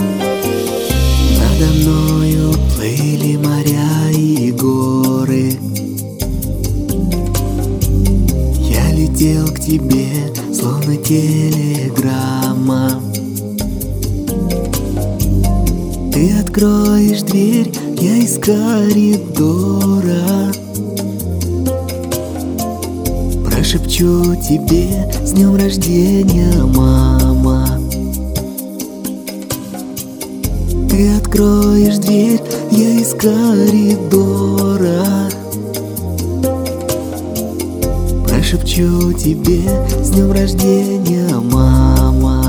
Надо мною плыли моря и горы. Я летел к тебе, словно телеграмма. Ты откроешь дверь, я из коридора прошепчу тебе: с днем рождения, мама. Ты откроешь дверь, я из коридора прошепчу тебе: с днем рождения, мама.